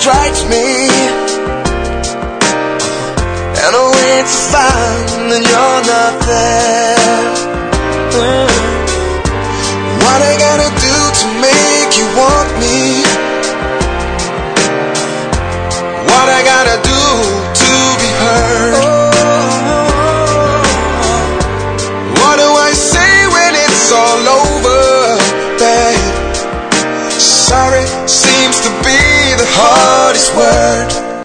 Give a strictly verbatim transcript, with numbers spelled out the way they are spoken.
strikes me, and I wait to find that you're not there. What I gotta do to make you want